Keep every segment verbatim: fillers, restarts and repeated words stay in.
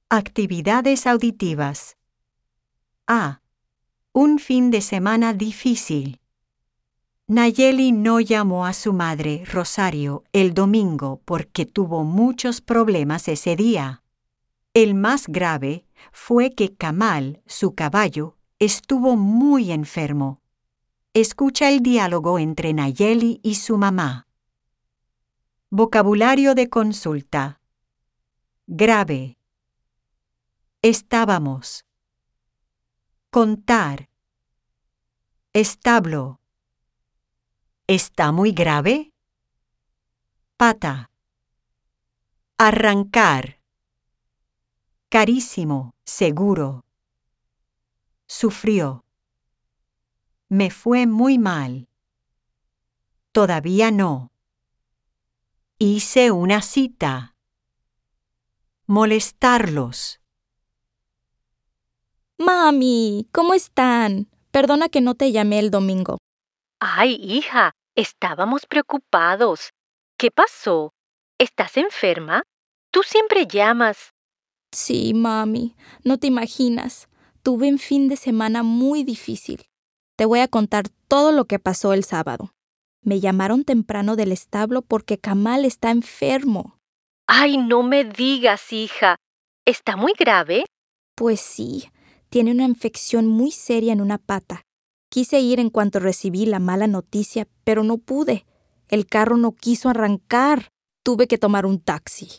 Actividades auditivas. A. Un fin de semana difícil. Nayeli no llamó a su madre, Rosario, el domingo porque tuvo muchos problemas ese día. El más grave fue que Kamal, su caballo, estuvo muy enfermo. Escucha el diálogo entre Nayeli y su mamá. Vocabulario de consulta. Grave. Estábamos. Contar. Establo. ¿Está muy grave? Pata. Arrancar. Carísimo, seguro. Sufrió. Me fue muy mal. Todavía no. Hice una cita. Molestarlos. Mami, ¿cómo están? Perdona que no te llamé el domingo. Ay, hija, estábamos preocupados. ¿Qué pasó? ¿Estás enferma? Tú siempre llamas. Sí, mami, no te imaginas. Tuve un fin de semana muy difícil. Te voy a contar todo lo que pasó el sábado. Me llamaron temprano del establo porque Kamal está enfermo. Ay, no me digas, hija. ¿Está muy grave? Pues sí, tiene una infección muy seria en una pata. Quise ir en cuanto recibí la mala noticia, pero no pude. El carro no quiso arrancar. Tuve que tomar un taxi.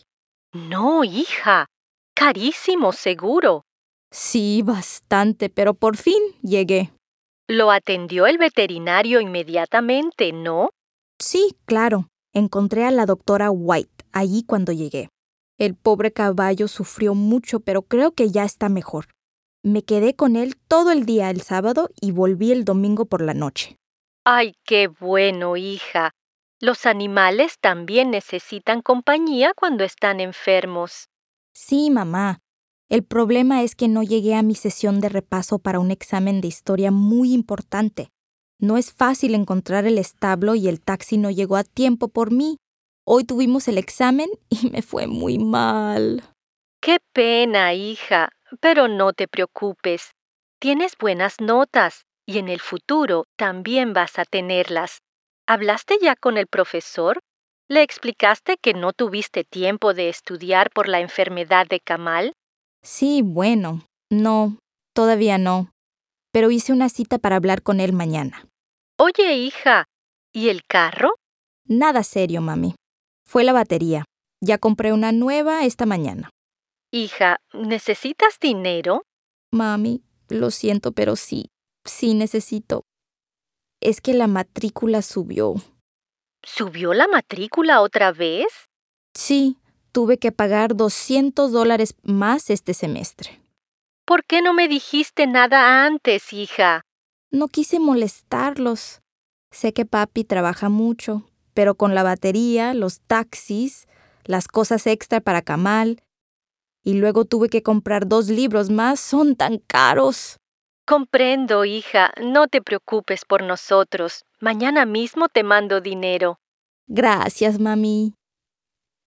No, hija. Carísimo, seguro. Sí, bastante, pero por fin llegué. Lo atendió el veterinario inmediatamente, ¿no? Sí, claro. Encontré a la doctora White allí cuando llegué. El pobre caballo sufrió mucho, pero creo que ya está mejor. Me quedé con él todo el día el sábado y volví el domingo por la noche. Ay, qué bueno, hija. Los animales también necesitan compañía cuando están enfermos. Sí, mamá. El problema es que no llegué a mi sesión de repaso para un examen de historia muy importante. No es fácil encontrar el establo y el taxi no llegó a tiempo por mí. Hoy tuvimos el examen y me fue muy mal. Qué pena, hija, pero no te preocupes. Tienes buenas notas y en el futuro también vas a tenerlas. ¿Hablaste ya con el profesor? ¿Le explicaste que no tuviste tiempo de estudiar por la enfermedad de Kamal? Sí, bueno, no, todavía no. Pero hice una cita para hablar con él mañana. Oye, hija, ¿y el carro? Nada serio, mami. Fue la batería. Ya compré una nueva esta mañana. Hija, ¿necesitas dinero? Mami, lo siento, pero sí, sí necesito. Es que la matrícula subió. ¿Subió la matrícula otra vez? Sí, tuve que pagar doscientos dólares más este semestre. ¿Por qué no me dijiste nada antes, hija? No quise molestarlos. Sé que papi trabaja mucho, pero con la batería, los taxis, las cosas extra para Kamal, y luego tuve que comprar dos libros más, son tan caros. Comprendo, hija, no te preocupes por nosotros. Mañana mismo te mando dinero. Gracias, mami.